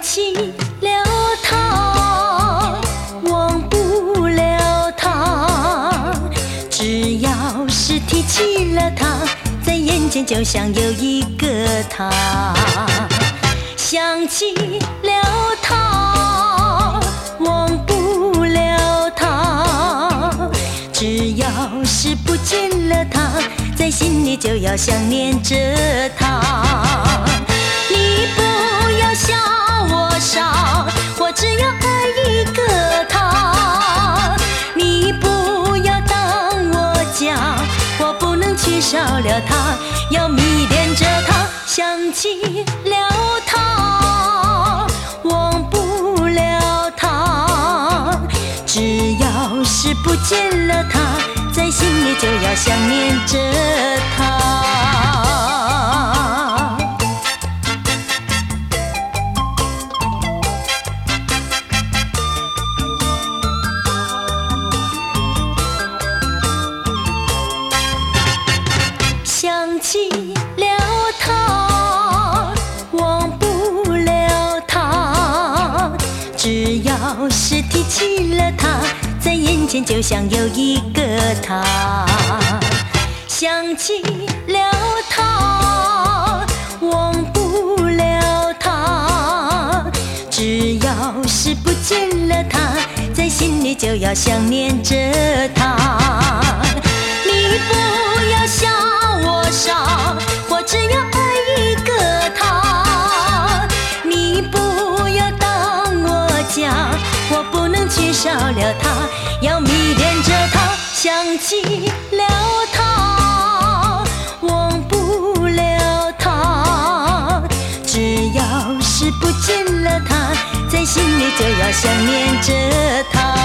起了他，忘不了他，只要是提起了他，在眼前就像有一个他。想起了他，忘不了他，只要是不见了他，在心里就要想念着他。你不要笑我傻，我只要爱一个他。你不要当我假，我不能缺少了他，要迷恋着他。想起了他，忘不了他，只要是不见了他，在心里就要想念着他。想起了他，忘不了他，只要是提起了他，在眼前就像有一个他。想起了他，忘不了他，只要是不见了他，在心里就要想念着他。你不要笑我傻，我只要爱一个他。你不要当我假，我不能缺少了他，要迷恋着他。想起了他，忘不了他，只要是不见了他，在心里就要想念着他。